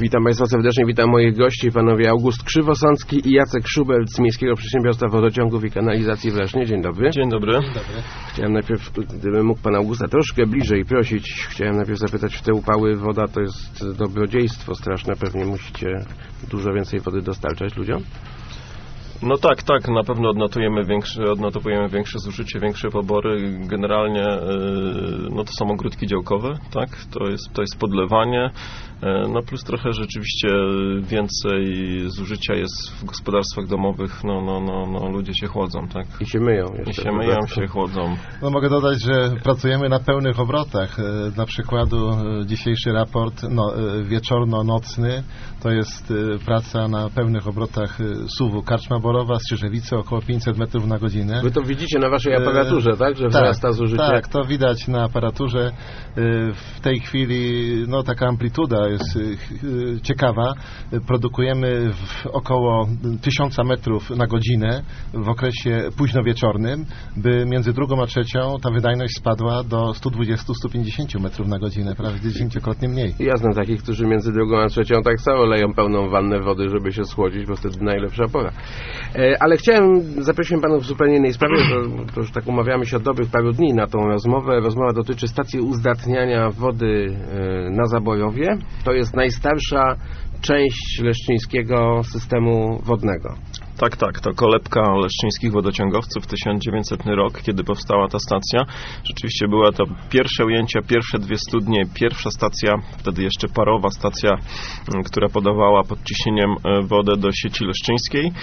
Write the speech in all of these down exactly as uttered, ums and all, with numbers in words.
Witam Państwa serdecznie, witam moich gości, panowie August Krzywosącki i Jacek Szubert z Miejskiego Przedsiębiorstwa Wodociągów i Kanalizacji w Lesznie. Dzień dobry. Dzień dobry. Dzień dobry. Chciałem najpierw, gdybym mógł pana Augusta troszkę bliżej prosić, chciałem najpierw zapytać, w te upały woda to jest dobrodziejstwo straszne, pewnie musicie dużo więcej wody dostarczać ludziom? No tak, tak, na pewno odnotujemy większe, odnotowujemy większe zużycie, większe pobory. Generalnie yy, no to są ogródki działkowe, tak, to jest, to jest podlewanie, yy, no plus trochę rzeczywiście więcej zużycia jest w gospodarstwach domowych, no, no, no, no ludzie się chłodzą, tak. I się myją. I się myją, się chłodzą. No mogę dodać, że pracujemy na pełnych obrotach. Dla przykładu dzisiejszy raport no, wieczorno-nocny to jest praca na pełnych obrotach suwu Karczma Borowa, Strzyżewice, około pięćset metrów na godzinę. Wy to widzicie na waszej aparaturze, tak? Że wzrasta tak, zużycie? Tak, to widać na aparaturze. W tej chwili no, taka amplituda jest ciekawa. Produkujemy w około tysiąca metrów na godzinę w okresie późnowieczornym, by między drugą a trzecią ta wydajność spadła do stu dwudziestu do stu pięćdziesięciu metrów na godzinę, prawie dziesięciokrotnie mniej. Ja znam takich, którzy między drugą a trzecią tak samo leją pełną wannę wody, żeby się schłodzić, bo wtedy najlepsza pora. E, ale chciałem, zaprosiłem panów w zupełnie innej sprawie, to, to już tak umawiamy się od dobrych paru dni na tą rozmowę. Rozmowa dotyczy stacji uzdatniania wody e, na Zaborowie. To jest najstarsza część leszczyńskiego systemu wodnego. Tak, tak, to kolebka leszczyńskich wodociągowców, tysiąc dziewięćsetny rok, kiedy powstała ta stacja. Rzeczywiście była to pierwsze ujęcia, pierwsze dwie studnie, pierwsza stacja, wtedy jeszcze parowa stacja, która podawała pod ciśnieniem wodę do sieci leszczyńskiej.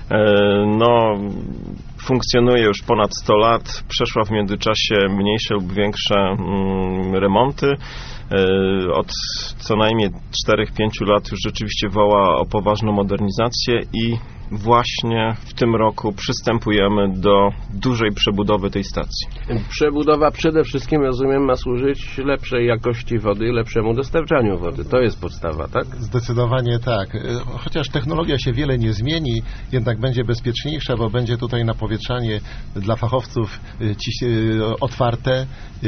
No, funkcjonuje już ponad sto lat, przeszła w międzyczasie mniejsze lub większe mm, remonty. Od co najmniej czterech pięciu lat już rzeczywiście woła o poważną modernizację i właśnie w tym roku przystępujemy do dużej przebudowy tej stacji. Przebudowa przede wszystkim, rozumiem, ma służyć lepszej jakości wody, lepszemu dostarczaniu wody. To jest podstawa, tak? Zdecydowanie tak. Chociaż technologia się wiele nie zmieni, jednak będzie bezpieczniejsza, bo będzie tutaj napowietrzanie dla fachowców otwarte,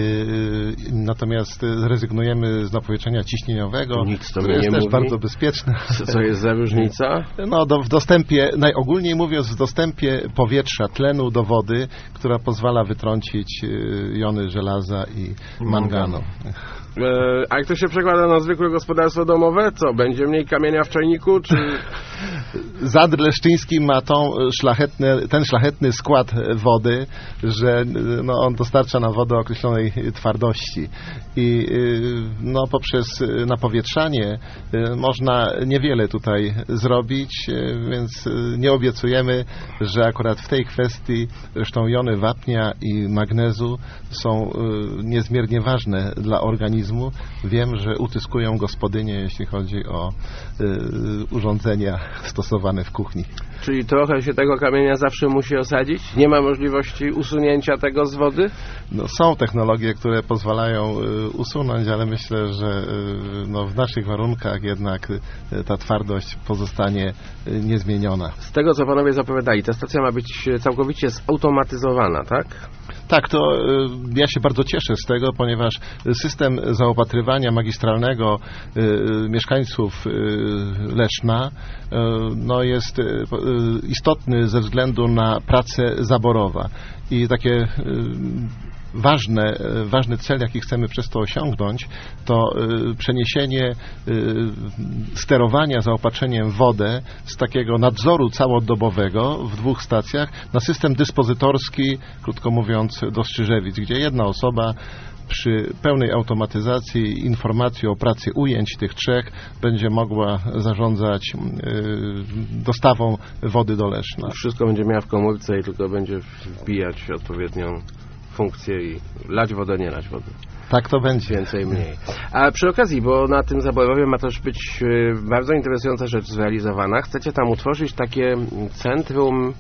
natomiast zrezygnujemy z napowietrzenia ciśnieniowego, Nic to które jest nie też mówi. bardzo bezpieczne. Co jest za różnica? No, do, w dostępie, najogólniej mówiąc, w dostępie powietrza, tlenu do wody, która pozwala wytrącić jony żelaza i manganu. E, a jak to się przekłada na zwykłe gospodarstwo domowe? Co, będzie mniej kamienia w czajniku, czy... Zadr leszczyński ma tą szlachetny, ten szlachetny skład wody, że no, on dostarcza nam wodę określonej twardości i no, poprzez napowietrzanie można niewiele tutaj zrobić, więc nie obiecujemy, że akurat w tej kwestii zresztą jony wapnia i magnezu są niezmiernie ważne dla organizmu. Wiem, że utyskują gospodynie, jeśli chodzi o urządzenia stosowane w kuchni. Czyli trochę się tego kamienia zawsze musi osadzić? Nie ma możliwości usunięcia tego z wody? No, są technologie, które pozwalają y, usunąć, ale myślę, że y, no, w naszych warunkach jednak y, ta twardość pozostanie y, niezmieniona. Z tego, co panowie zapowiadali, ta stacja ma być całkowicie zautomatyzowana, tak? Tak, to y, ja się bardzo cieszę z tego, ponieważ system zaopatrywania magistralnego y, y, mieszkańców y, Leszna y, no, jest y, y, istotny ze względu na pracę zaborowa i takie y, Ważne, ważny cel, jaki chcemy przez to osiągnąć, to y, przeniesienie y, sterowania zaopatrzeniem w wodę z takiego nadzoru całodobowego w dwóch stacjach na system dyspozytorski, krótko mówiąc, do Strzyżewic, gdzie jedna osoba przy pełnej automatyzacji informacji o pracy ujęć tych trzech będzie mogła zarządzać y, dostawą wody do Leszna. Wszystko będzie miała w komórce i tylko będzie wbijać odpowiednią funkcję i lać wodę, nie lać wody. Tak to będzie. Więcej, mniej. A przy okazji, bo na tym Zaborowie ma też być bardzo interesująca rzecz zrealizowana. Chcecie tam utworzyć takie centrum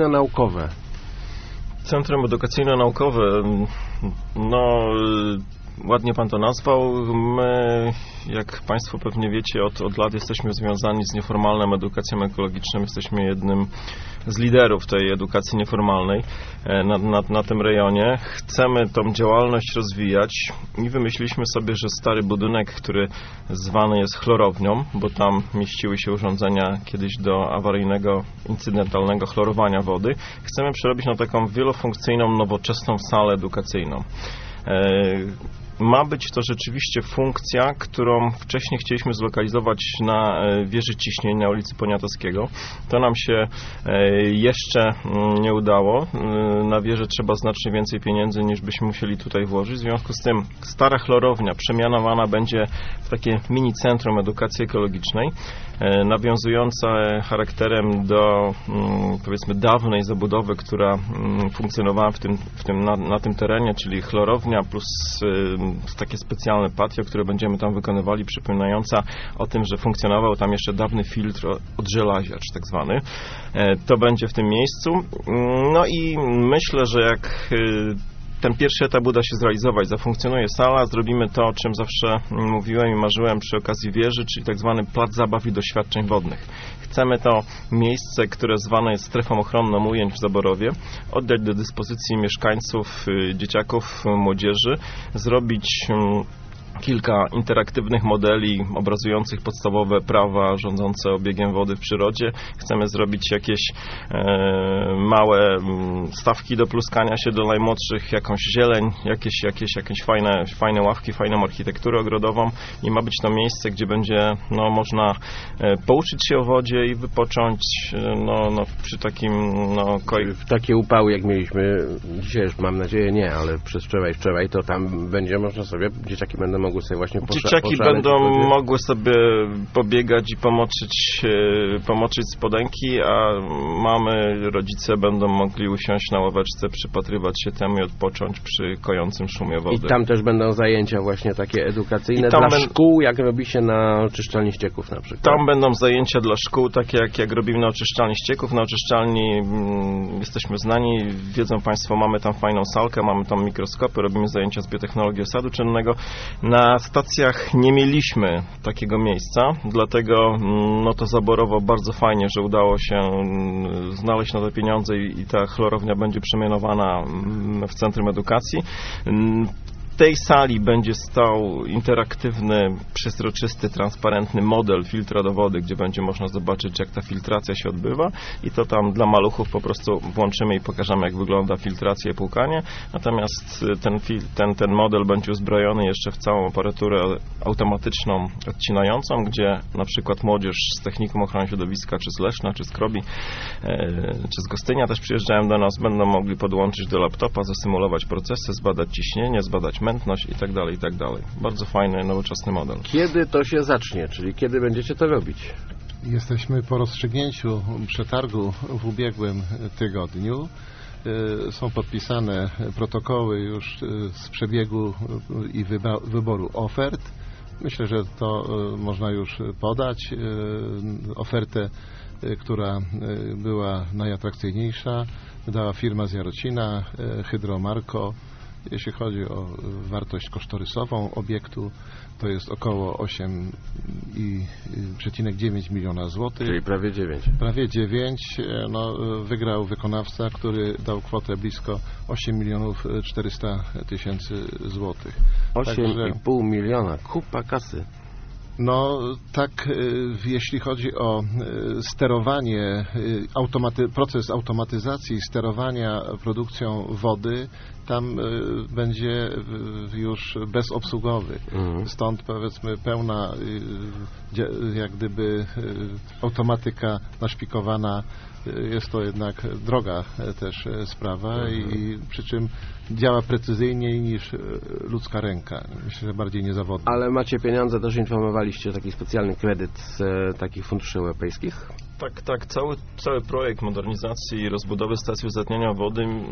edukacyjno-naukowe. Centrum edukacyjno-naukowe, no ładnie pan to nazwał. My, jak państwo pewnie wiecie, od, od lat jesteśmy związani z nieformalną edukacją ekologiczną. Jesteśmy jednym z liderów tej edukacji nieformalnej na, na, na tym rejonie. Chcemy tą działalność rozwijać i wymyśliliśmy sobie, że stary budynek, który zwany jest chlorownią, bo tam mieściły się urządzenia kiedyś do awaryjnego, incydentalnego chlorowania wody, chcemy przerobić na taką wielofunkcyjną, nowoczesną salę edukacyjną. Ma być to rzeczywiście funkcja, którą wcześniej chcieliśmy zlokalizować na wieży ciśnień na ulicy Poniatowskiego. To nam się jeszcze nie udało. Na wieżę trzeba znacznie więcej pieniędzy, niż byśmy musieli tutaj włożyć. W związku z tym stara chlorownia przemianowana będzie w takie mini centrum edukacji ekologicznej, nawiązujące charakterem do, powiedzmy, dawnej zabudowy, która funkcjonowała w tym, w tym, na, na tym terenie, czyli chlorownia plus takie specjalne patio, które będziemy tam wykonywali, przypominająca o tym, że funkcjonował tam jeszcze dawny filtr odżelaziacz tak zwany. To będzie w tym miejscu. No i myślę, że jak ten pierwszy etap uda się zrealizować, zafunkcjonuje sala, zrobimy to, o czym zawsze mówiłem i marzyłem przy okazji wieży, czyli tak zwany plac zabaw i doświadczeń wodnych. Chcemy to miejsce, które zwane jest strefą ochronną ujęć w Zaborowie, oddać do dyspozycji mieszkańców, dzieciaków, młodzieży, zrobić kilka interaktywnych modeli obrazujących podstawowe prawa rządzące obiegiem wody w przyrodzie. Chcemy zrobić jakieś e, małe stawki do pluskania się do najmłodszych, jakąś zieleń, jakieś, jakieś, jakieś fajne, fajne ławki, fajną architekturę ogrodową i ma być to miejsce, gdzie będzie no, można e, pouczyć się o wodzie i wypocząć no, no, przy takim no, koi... W takie upały, jak mieliśmy dzisiaj, już mam nadzieję nie, ale przez wczoraj, wczoraj, to tam będzie można sobie, dzieciaki będą mogły sobie właśnie posza- Dzieciaki będą mogły sobie pobiegać i pomoczyć, pomoczyć spodenki, a mamy, rodzice będą mogli usiąść na ławeczce, przypatrywać się temu i odpocząć przy kojącym szumie wody. I tam też będą zajęcia właśnie takie edukacyjne dla ben... szkół, jak robi się na oczyszczalni ścieków na przykład. Tam będą zajęcia dla szkół, takie jak, jak robimy na oczyszczalni ścieków. Na oczyszczalni mm, jesteśmy znani, wiedzą państwo, mamy tam fajną salkę, mamy tam mikroskopy, robimy zajęcia z biotechnologii osadu czynnego. Na stacjach nie mieliśmy takiego miejsca, dlatego no to Zaborowo bardzo fajnie, że udało się znaleźć na te pieniądze i, i ta chlorownia będzie przemianowana w Centrum Edukacji. W tej sali będzie stał interaktywny, przezroczysty, transparentny model filtra do wody, gdzie będzie można zobaczyć, jak ta filtracja się odbywa i to tam dla maluchów po prostu włączymy i pokażemy, jak wygląda filtracja i płukanie. Natomiast ten, ten, ten model będzie uzbrojony jeszcze w całą aparaturę automatyczną, odcinającą, gdzie na przykład młodzież z Technikum Ochrony Środowiska, czy z Leszna, czy z Krobi, czy z Gostynia też przyjeżdżają do nas, będą mogli podłączyć do laptopa, zasymulować procesy, zbadać ciśnienie, zbadać mętność i tak dalej, i tak dalej. Bardzo fajny, nowoczesny model. Kiedy to się zacznie? Czyli kiedy będziecie to robić? Jesteśmy po rozstrzygnięciu przetargu w ubiegłym tygodniu. Są podpisane protokoły już z przebiegu i wyboru ofert. Myślę, że to można już podać. Ofertę, która była najatrakcyjniejsza, dała firma z Jarocina, Hydromarko. Jeśli chodzi o wartość kosztorysową obiektu, to jest około osiem przecinek dziewięć miliona złotych. Czyli prawie dziewięć. Prawie dziewięć. No, wygrał wykonawca, który dał kwotę blisko osiem milionów czterysta tysięcy złotych. osiem i pół miliona. Kupa kasy. No tak, jeśli chodzi o sterowanie, automaty, proces automatyzacji sterowania produkcją wody, tam będzie już bezobsługowy. Mhm. Stąd powiedzmy pełna jak gdyby automatyka naszpikowana. Jest to jednak droga też sprawa mhm. i przy czym działa precyzyjniej niż ludzka ręka. Myślę, że bardziej niezawodnie. Ale macie pieniądze, też informowaliście, taki specjalny kredyt z e, takich funduszy europejskich? Tak, tak. Cały, cały projekt modernizacji i rozbudowy stacji uzdatniania wody mm,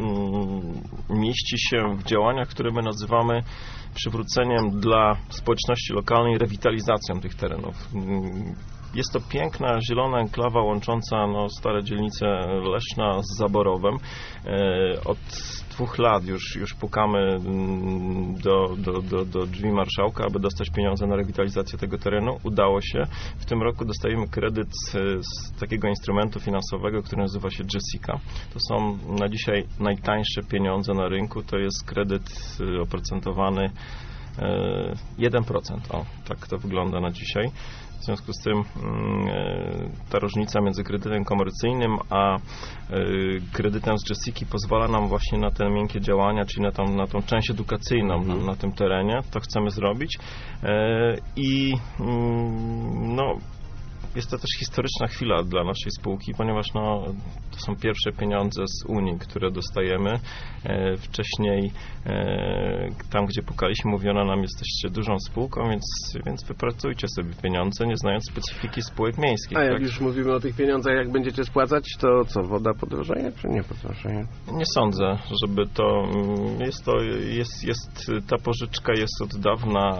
mieści się w działaniach, które my nazywamy przywróceniem dla społeczności lokalnej rewitalizacją tych terenów. jest to piękna, zielona enklawa łącząca no, stare dzielnice Leszna z Zaborowem. Od dwóch lat już, już pukamy do, do, do, do drzwi marszałka, aby dostać pieniądze na rewitalizację tego terenu. Udało się. W tym roku dostajemy kredyt z, z takiego instrumentu finansowego, który nazywa się Jessica. To są na dzisiaj najtańsze pieniądze na rynku. To jest kredyt oprocentowany jeden procent. O, tak to wygląda na dzisiaj. W związku z tym ta różnica między kredytem komercyjnym a kredytem z Jessiki pozwala nam właśnie na te miękkie działania, czyli na tą, na tą część edukacyjną mhm. na, na tym terenie. To chcemy zrobić. I no, jest to też historyczna chwila dla naszej spółki, ponieważ no, to są pierwsze pieniądze z Unii, które dostajemy. E, wcześniej e, tam, gdzie pukaliśmy, mówiono nam, jesteście dużą spółką, więc, więc wypracujcie sobie pieniądze, nie znając specyfiki spółek miejskich. A jak tak? już mówimy o tych pieniądzach, jak będziecie spłacać, to co, woda podrożeje, czy nie podrożeje? Nie sądzę, żeby to... Jest to, jest, jest, ta pożyczka jest od dawna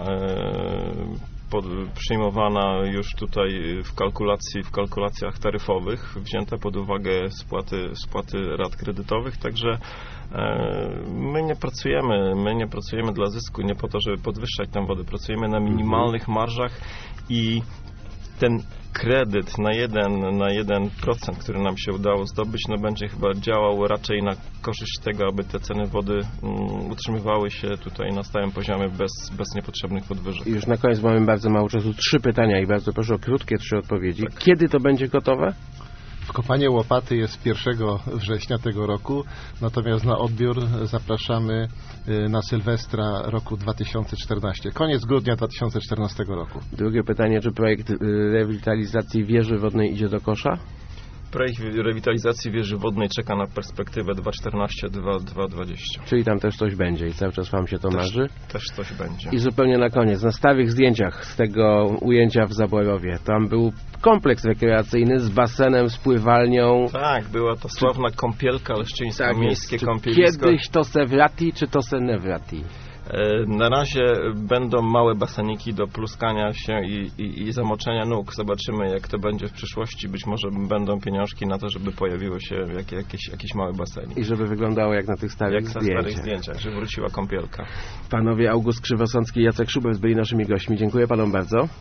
e, Pod, przyjmowana już tutaj w kalkulacji, w kalkulacjach taryfowych, wzięte pod uwagę spłaty, spłaty rat kredytowych, także e, my nie pracujemy, my nie pracujemy dla zysku, nie po to, żeby podwyższać tam wodę, pracujemy na minimalnych marżach i ten kredyt na jeden, na jeden procent, który nam się udało zdobyć, no będzie chyba działał raczej na korzyść tego, aby te ceny wody um, utrzymywały się tutaj na stałym poziomie bez, bez niepotrzebnych podwyżek. I już na koniec mamy bardzo mało czasu. Trzy pytania i bardzo proszę o krótkie trzy odpowiedzi. Tak. Kiedy to będzie gotowe? Wkopanie łopaty jest pierwszego września tego roku, natomiast na odbiór zapraszamy na Sylwestra roku dwa tysiące czternastego. Koniec grudnia dwa tysiące czternastego roku. Drugie pytanie, czy projekt rewitalizacji wieży wodnej idzie do kosza? Projekt rewitalizacji wieży wodnej czeka na perspektywę dwa tysiące czternasty do dwa tysiące dwudziestego. Czyli tam też coś będzie i cały czas wam się to też, marzy? Też coś będzie. I zupełnie na koniec, na starych zdjęciach z tego ujęcia w Zaborowie, tam był kompleks rekreacyjny z basenem, z pływalnią. Tak, była to sławna kąpielka leszczyńska, tak, miejskie czy kąpielisko. Kiedyś to se wrati, czy to se nie wrati? Na razie będą małe baseniki do pluskania się i, i, i zamoczenia nóg. Zobaczymy, jak to będzie w przyszłości. Być może będą pieniążki na to, żeby pojawiły się jak, jakieś, jakiś mały basenik. I żeby wyglądało jak na tych starych jak zdjęciach. Jak na starych zdjęciach, że wróciła kąpielka. Panowie August Krzywosącki i Jacek Szubers byli naszymi gośćmi. Dziękuję panom bardzo.